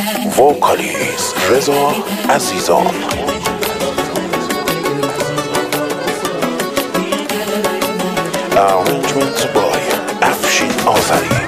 Vocalist Reza Azizan. Arrangement by Afshin Azari.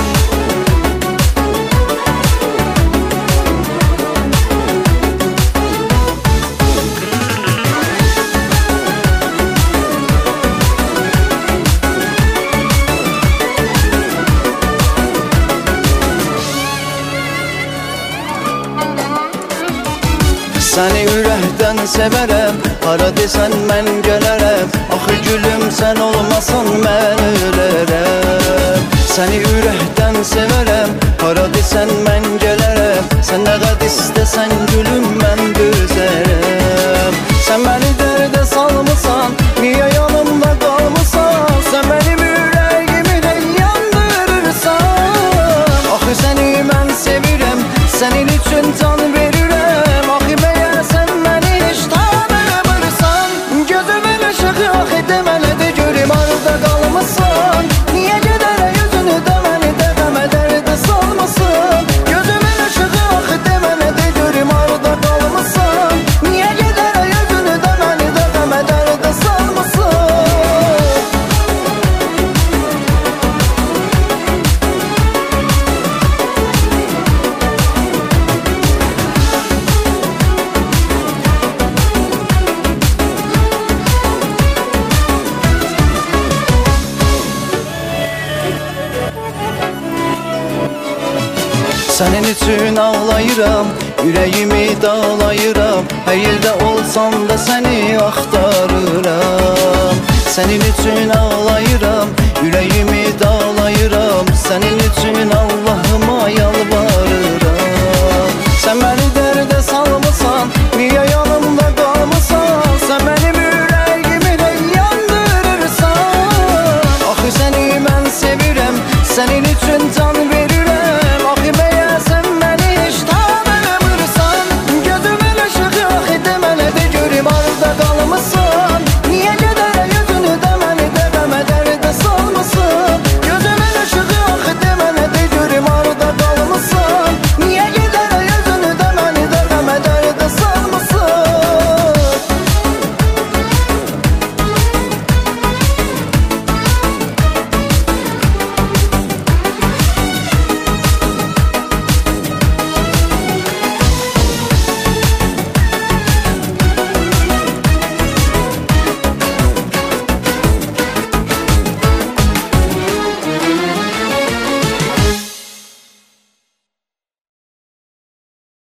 Səni ürəkdən sevərəm, hara desən mən gələrəm. Axı gülüm sən olmasan mən ölərəm. Səni ürəkdən sevərəm, hara desən mən gələrəm. Sən nə qəd istəsən gülüm mən dözərəm. Sən məni dərdə salmısan, niyə yanımda qalmısan? Sən mənim ürəyimi də yandırırsan. Axı səni mən sevirəm, sənin üçün can verirəm. Axı məyər sən məni heç tanımırsan? Gözümün ışığı axı demələ də görüm arada qalmısan. Niyə gedərə yüzünü də məni də qəmə dərdə salmasın? Gözümün ışığı axı demələ də görüm arada qalmısan. Niyə gedərə yüzünü də məni də qəmə dərdə salmasın? Sənin üçün ağlayıram, ürəyimi dağlayıram. Hər yerdə olsam da səni axtarıram. Sənin üçün ağlayıram, ürəyimi dağlayıram. Sənin üçün ağlayıram.